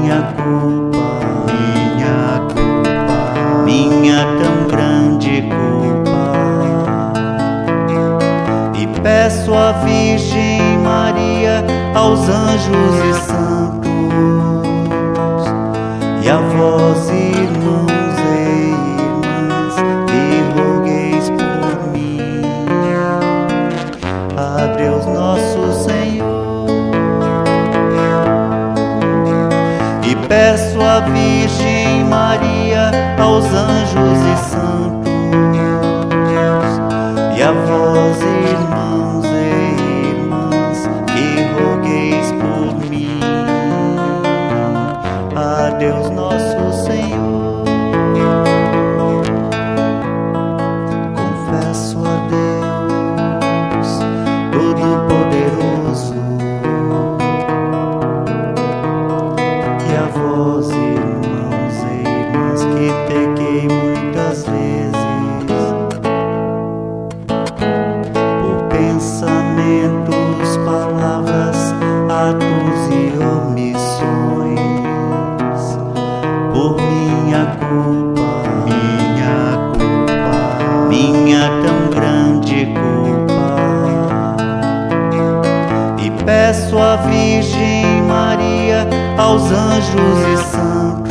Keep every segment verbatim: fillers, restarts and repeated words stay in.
minha culpa, minha culpa, minha tão grande culpa. E peço à Virgem Maria, aos anjos e santos, e a vós, irmãos e irmãs, que rogueis por mim, a Deus nosso Senhor. E peço à Virgem Maria, aos anjos e santos, e a vós, irmãos e irmãs, que rogueis por mim, a Deus nosso Senhor. Confesso a Deus Todo-Poderoso e a vós, irmãos e irmãs, que pequei muitas vezes por pensamentos, palavras, atos e omissões, por minha culpa, minha culpa, minha tão grande culpa. E peço à Virgem Maria, aos anjos e santos,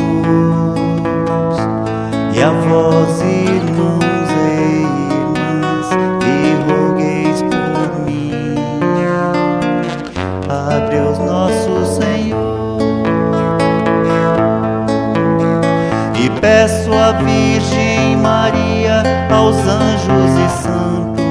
e a vós, irmãos e irmãs, que rogueis por mim, a Deus nosso Senhor. E peço à Virgem Maria, aos anjos e santos,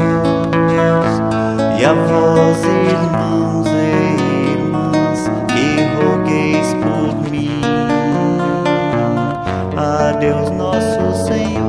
e a vós, irmãos e irmãs, que rogueis por mim, a Deus nosso Senhor.